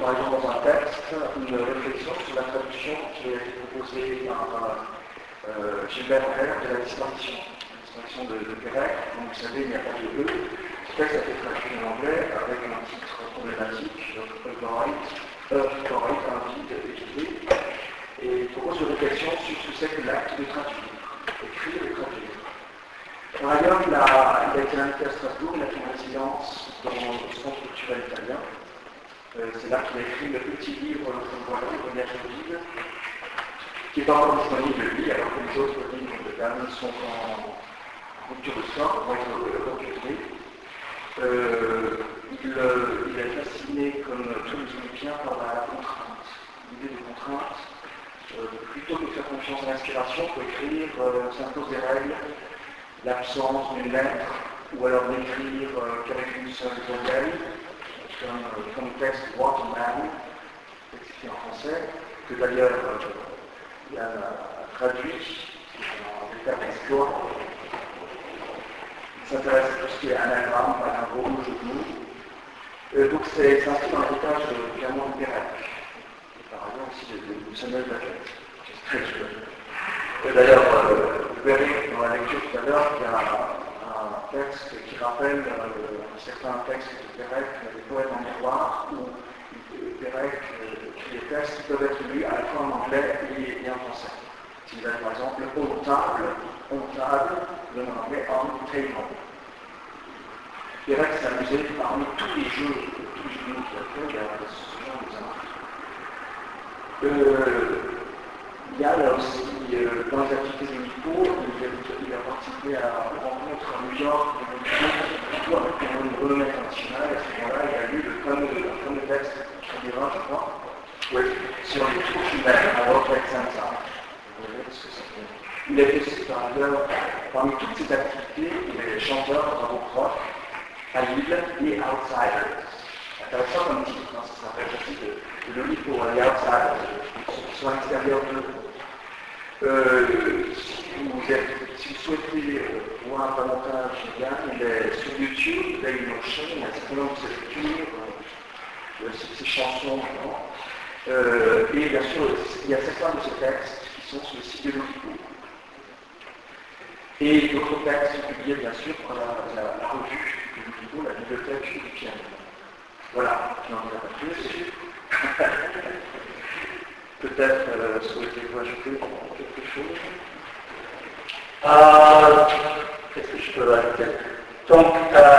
par exemple dans un texte, une réflexion sur la traduction qui a été proposée par Gilbert Herr de la distinction de Pérec. Comme vous savez, il n'y a pas de E. Ce texte a été traduit en anglais avec un titre problématique, Authorite, un vide étudié, et propose une réflexion sur ce que c'est que l'acte de traduire, écrire et traduire. Par ailleurs, il a été invité à Strasbourg, il a fait une résidence dans le Centre culturel italien. C'est là qu'il a écrit le petit livre, le voyage au vide, qui n'est pas encore disponible lui, alors que les autres livres de Dan sont en rupture de stock, vont être reculés. Il est fasciné, comme tous les Olympiens, par la contrainte, l'idée de contrainte. Plutôt que de faire confiance à l'inspiration, pour écrire, s'impose des règles, l'absence d'une lettre, ou alors n'écrire qu'avec une seule voyelle, comme le texte Waterman, écrit en français, que d'ailleurs il a traduit dans des termes exploits. Il s'intéresse à tout ce qui est anagramme, anagramme, jeu de mots. Donc c'est inscrit dans l'héritage clairement de Pérec. Par exemple aussi de Samuel Beckett, qui est très joli. D'ailleurs, vous verrez dans la lecture tout à l'heure qu'il y a un texte qui rappelle un certain texte de Pérec, des poèmes en miroir, où Pérec écrit des textes qui peuvent être lus à la fois en anglais et en français. Si vous avez par exemple on table, le nom anglais on table. Pérec s'est amusé parmi tous les jeux qu'il a fait, il y a ce genre d'exemple. Il y a là aussi, dans les activités de l'IPO, il a participé à une rencontre à New York, pour une renommée internationale. À ce moment-là, il a lu le fameux texte Crédira, je crois, sur les touches humaines à Robert Sansa. Il a fait aussi par ailleurs, parmi toutes ces activités, il est chanteur dans vos profs, à Lille et Outsiders. Intéressant comme titre, hein, ça s'appelle aussi de l'IPO, les Outsiders, qui sont à l'extérieur de nous. Si vous souhaitez voir davantage, il est sur YouTube, Dailymotion, il y a un certain nombre de ses lectures, ses chansons, et bien sûr, il y a certains de ces textes qui sont sur le site de l'Olipo. Et d'autres textes sont publiés bien sûr par la revue de l'Olipo, la bibliothèque du piano. Voilà, je n'en dirai pas plus. Peut-être souhaitez-vous ajouter quelque chose? Qu'est-ce que je peux ajouter? Donc,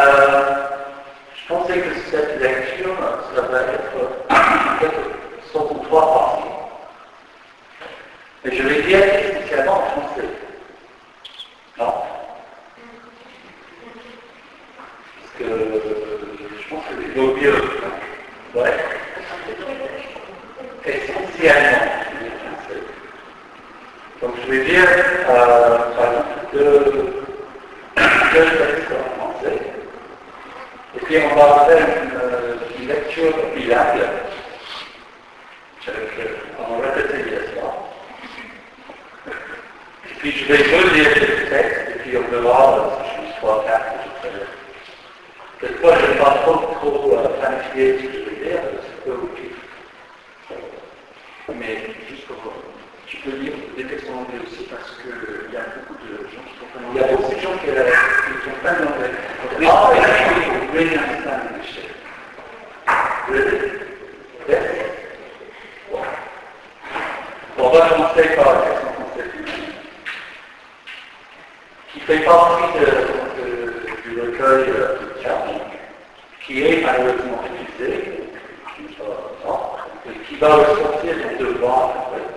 je pensais que cette lecture, ça va être surtout 3 parties. Et je vais dire spécialement en français. Non? Parce que je pense que c'est au mieux. Ouais. Essentiellement. Donc je vais dire, par exemple, deux textes en français, et puis on va faire une lecture bilingue, on va répéter l'histoire. Et puis je vais relire le texte, et puis on verra si je suis 3 4 que je fais. Cette fois, je ne vais pas trop planifier ce que je vais dire, c'est peu au pif. Mais juste pour tu peux lire des textes en anglais aussi parce qu'il y a beaucoup de gens qui comprennent l'anglais. Il y a beaucoup de gens qui comprennent l'anglais. Ah, oui, really understand English. Really? Yes? Bon. On va commencer par le texte en français, qui fait partie du recueil de Charlie, qui est malheureusement révisé, et qui va ressortir dans 2 mois, en fait.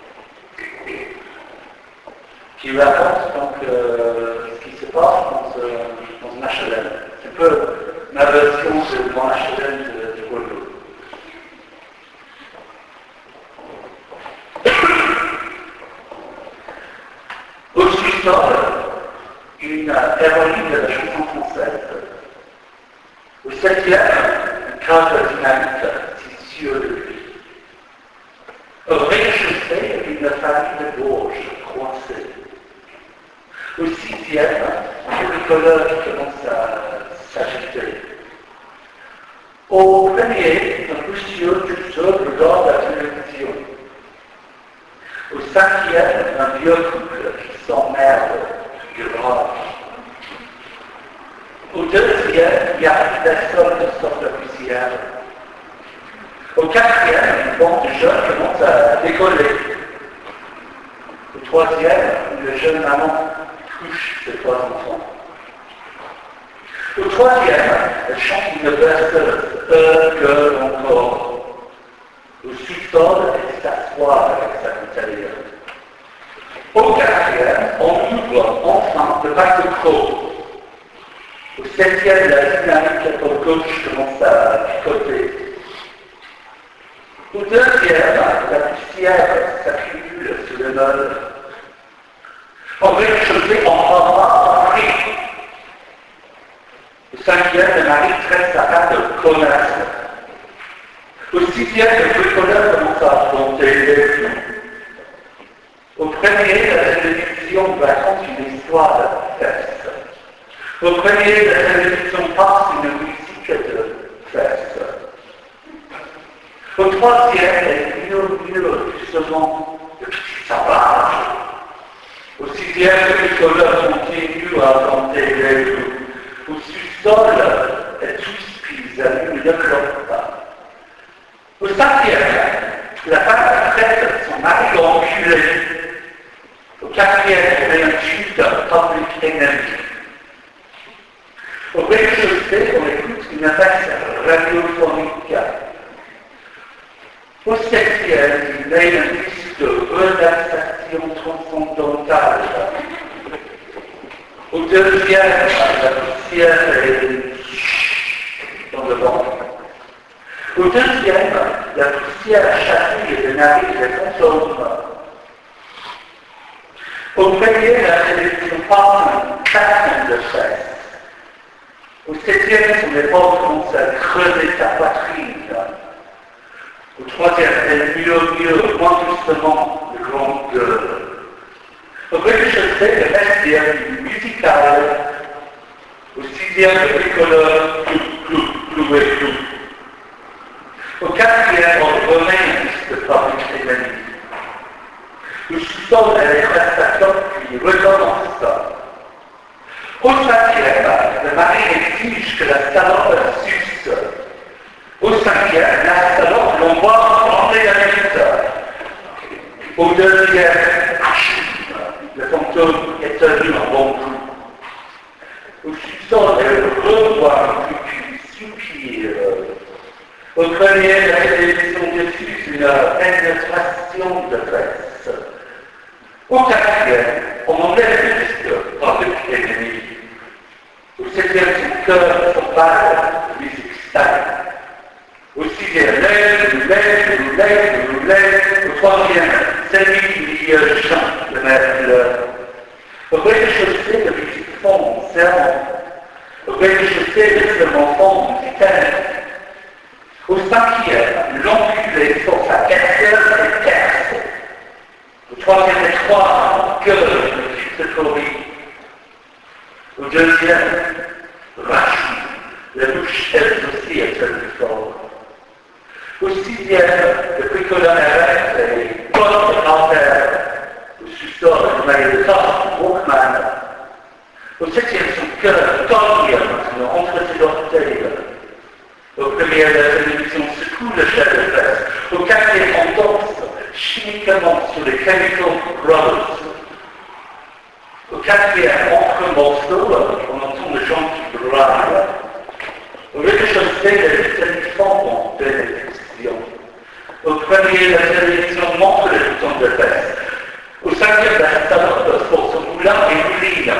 Qui raconte donc ce qui se passe dans un HLM. C'est un peu ma version de mon HLM de Bordeaux. Au sous-sol, une héroïne de la chanson française. Au 7e, un cadre dynamique, c'est sûr de lui. Au rez-de-chaussée, une famille de Bourges, coincée. Au 6e, le colère qui commence à s'agiter. Au premier, un monsieur de quatrième, un vieux couple qui s'emmerde grave. Au deuxième, il y a personne qui sort de la poussière. Au quatrième, une bande de jeunes commence à décoller. Au troisième, le jeune maman couche ses 3 enfants. Au troisième, elle chante une berceuse, que encore. Au sous-sol, elle s'assoit avec sa bouteille. Au quatrième, on ouvre enfin le bac de crocs. Au septième, la dynamique au gauche commence à picoter. Au deuxième, la poussière s'accumule sur le meuble. En rez-de-chaussée, on rentre en rire. Au cinquième, le mari traite sa femme de connasse. Au sixième, le bricoleur commence à affronter les flous. Au premier, la télévision raconte une histoire de fesses. Au premier, la télévision passe une musique de fesses. Au troisième, elle murmure doucement de petits savages. Au sixième, le bricoleur continue à affronter les flous. Au sous-sol, elle tousse, allume le clope. Au cinquième, la femme traite son mari enculé. Au quatrième, elle est un chute public enemy. Au rez-de-chaussée, on écoute une messe radiophonique. Au septième, il met un disque de relaxation transcendantale. Au deuxième, la poussière est dans le vent. Au deuxième, la poussière chatouille le navire des fantômes. Au premier, la télévision passe un claquement de fesses. Au septième, son épaule commence à creuser sa poitrine. Au troisième, elle murmure moins doucement de grandes gueules. Au rez-de-chaussée, le vestiaire musical. Au sixième, le bricoleur, clou et clou. Au quatrième, on remet un disque de public enemy. Au sous-sol, elle écrase sa clope, puis recommence. Au cinquième, le mari exige que la salope suce. Au cinquième, la salope l'envoie rentrer la minute. Au deuxième, le fantôme est tenu un bon coup. Au sous-sol, elle revoit un soupir. Au premier, la télévision diffuse une pénétration de fesses. Au quatrième, on enlève le disque public enemy. Au septième, son cœur s'empare de musique stable. Au sixième, lève. Au troisième, c'est lui qui chante le maître. Au rez-de-chaussée, le musique fond en serment. Au rez-de-chaussée, le serment fond en titane. Au cinquième, l'enculé sur sa perceuse et perce. Au troisième étroit, cœur de cryptochorie. Au deuxième, rachou, la bouche elle aussi est très fort. Au sixième, le bricoleur arrête et porte en terre. Au sous-sol, le maillot de torse, Walkman. Au septième, son cœur torille entre ses orteils. Au premier, la télévision secoue le chef de fesses. Au quatrième, on danse chimiquement sur les chemical brothers. Au quatrième, entre morceaux, on entend les gens qui braillent. Au rez-de-chaussée, les téléphons en bénédiction. Au premier, la télévision montre les boutons de fesses. Au cinquième, la salope pour son moulin et brille.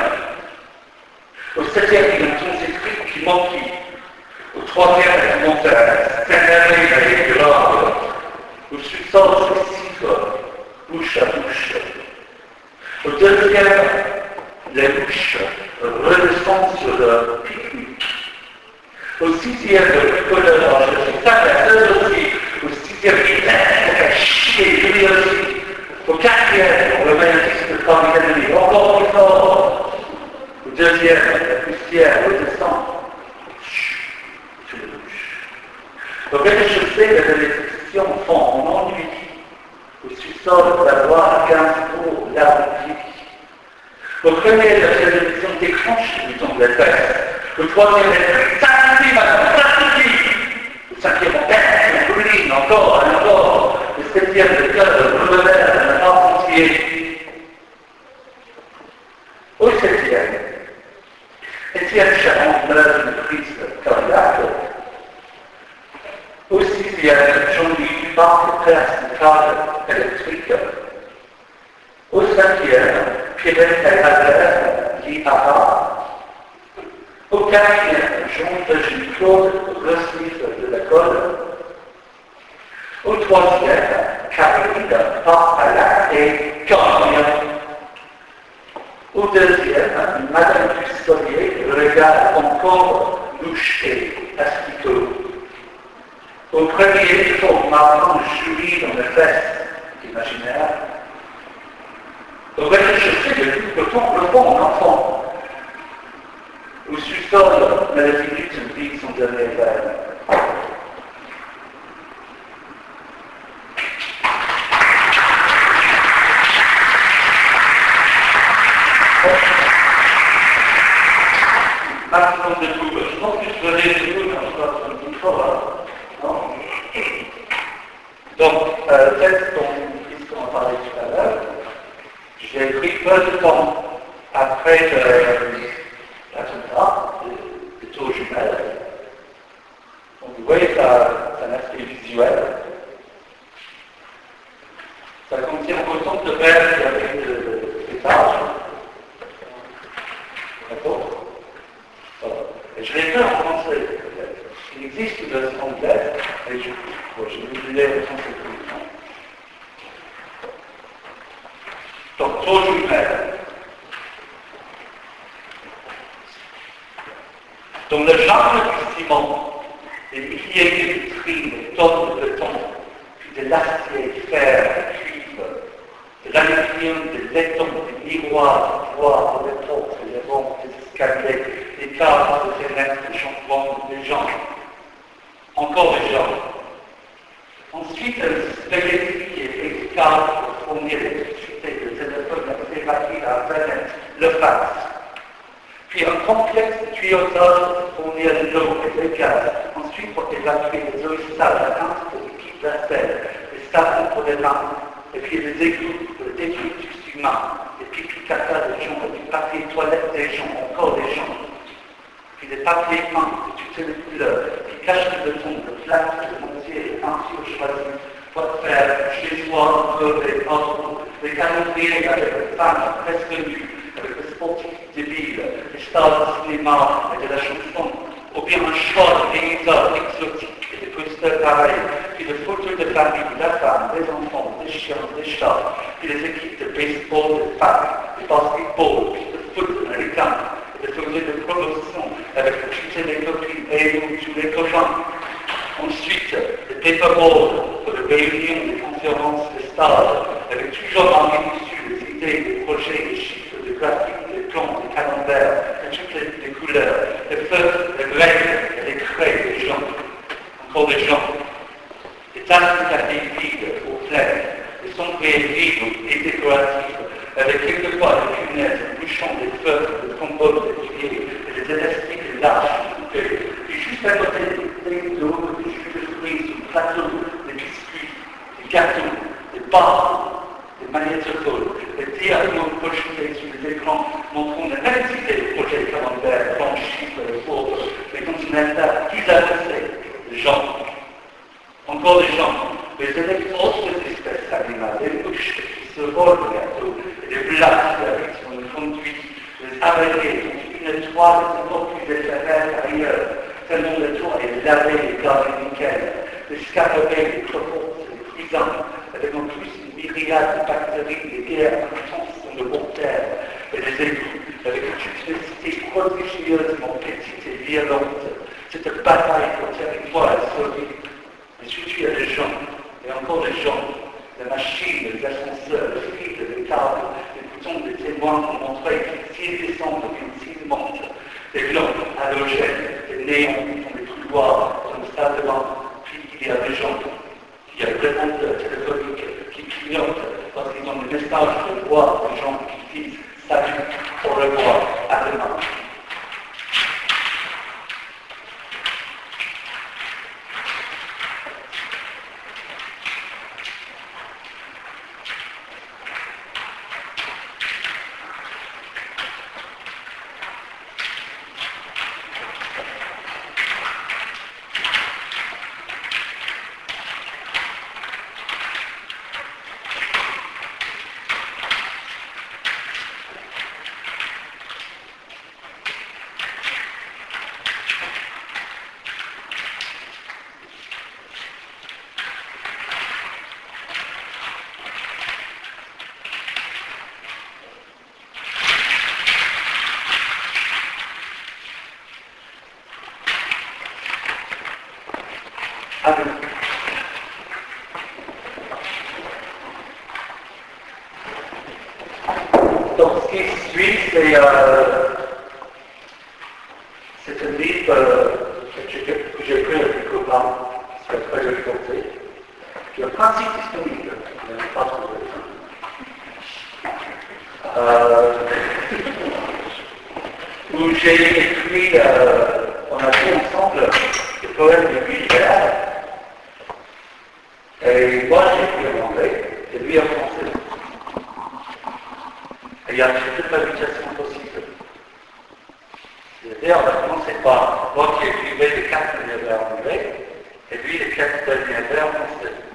Au septième, il entend ses trucs qui manquent. Au troisième, elle commence à s'énerver avec grave. Au sous-sol, siffle, bouche à bouche. Au deuxième, les bouches redescendent sur le pique-nique. Au sixième, le bricoleur, je tape la seule aussi. Au sixième, il fait chier, lui aussi. Au quatrième, on remet un disque de Carmichael, encore plus fort. Au deuxième, la poussière redescend. Sur les bouches. Au rez-de-chaussée, les élections font en ennui. Au sous-sol, la voix à 15 tours. l'arbre de vie. Le premier, la télévision déclenche le bouton de la tête. Le troisième est sacrifie, madame, sacrifie. Le cinquième, on colline, encore. Le septième, le cœur, le revers, le corps entier. Au septième, Étienne Charon meurt d'une crise cardiaque. Au sixième, Jean-Louis Duparc perce une câble électrique. Au cinquième, Pierre Calvaire dit Ara. Au quatrième, Jean-Claude resniffe de la colle. Au troisième, Caroline part à l'acte et gagne. Au deuxième, Madame Pistolier regarde encore louche et asticot. Au premier, Paul Martin Julie dans les fesses imaginaires. Au rez-de-chaussée, le bon enfant. Au sous-sol, Mélanie Newton vit son dernier verre. Maximum de tout. Je pense que je vais aller de tout, mais on va faire une fois. Donc, texte dont on parlait tout à l'heure, j'ai pris peu de temps après l'attentat des tours jumelles. Donc, vous voyez, c'est un aspect visuel. Ça contient autant de verres qu'avec des étages. D'accord? Voilà. Et je l'ai fait en français. Il existe une version anglaise, et je vous l'ai en français tout le temps. Donc, tour jumelles. Donc, le genre du ciment, des milliers de vitrines, de tonnes de béton, puis de l'acier, fer, cuivre, de l'aluminium, de laiton, des miroirs, des bois, des portes, des rampes, des escaliers, des cadres, des fenêtres, des chambres, des gens. Encore des gens. Ensuite, un spaghetti qui est efficace pour fournir l'électricité, le téléphone, la thématique, la planète, le fax. Puis un complexe de tuyautage pour fournir l'eau et le gaz. Ensuite, pour évacuer les eaux sales, la quinte pour l'équipe vaisselle, les savons pour les lampes, et puis les égouts pour le détritus humain, les pipi caca des gens, et puis papier toilette des gens, encore des gens. Puis des papiers peints de toutes les couleurs, qui cachent le béton, le plâtre, le mortier, les peintures choisies, pour faire chez soi, et autres, les calendriers avec les femmes presque nues, avec les sportifs débiles, les stars de cinéma et de la chanson, ou bien un choix de paysages exotiques et des posters pareils, puis des photos de famille, de la femme, des enfants, des chiens, des chats, puis des équipes de baseball, de fac, de basketball, puis de foot américain, des photos de promotion avec toutes les copines et tous les copains. Ensuite, des paperballs pour les réunions, des conférences, des stages, avec toujours en minuscule des idées, des projets, des chiffres, des graphiques, des plans, des calendaires, de toutes les couleurs, des feutres, des règles, des craies, des gens, encore des gens, des tasses de café vides au plein, des sombriers vides et décoratifs, avec quelquefois des punaises, des bouchons, des feutres, des compotes, des pieds, et des élastiques larges, puis juste à côté des d'eau, des jus de fruits, des plateaux, des biscuits, des gâteaux, des barres, des magnétophones, des diaries projetés sur les écrans montrant la même idée de projets calendaires, plans, chiffres, pauvres, mais continentales plus avancés, des gens. Encore des gens, mais avec autres espèces animales, des mouches qui se volent le gâteau, et des blattes qui sont conduites, des araignées qui ont une toile encore plus éphémère ailleurs, tellement le toit est lavé et garé nickel, des scarabées, des crevons, des prisons, avec en plus une myriade de bactéries, des guerres intenses sur le bon terre, et des égouts, avec une cités prodigieusement petites et violentes, cette bataille pour le territoire est solide. Mais surtout, il y a des gens, et encore des gens, les machines, les ascenseurs, les fils, les câbles, les boutons, les témoins ont montré s'ils descendent ou s'ils montent, des lampes halogènes, des néons dans les couloirs, dans le stade de bain, puis il y a des gens, il y a des répondeurs téléphoniques qui clignotent parce qu'ils ont des messages message de voix des gens qui disent salut, au revoir, à demain. Donc, ce qui suit, c'est un livre que j'ai pris avec copain, c'est très joli conseil, qui est un principe disponible, je n'ai pas trouvé. Où j'ai écrit, on a fait ensemble des poèmes de l'univers, et moi j'ai écrit en anglais, et lui en français. Et il y a toute la mutation possible. C'est-à-dire, maintenant, c'est pas moi qui écrivais les 4 derniers vers en anglais, et lui les 4 derniers vers en français.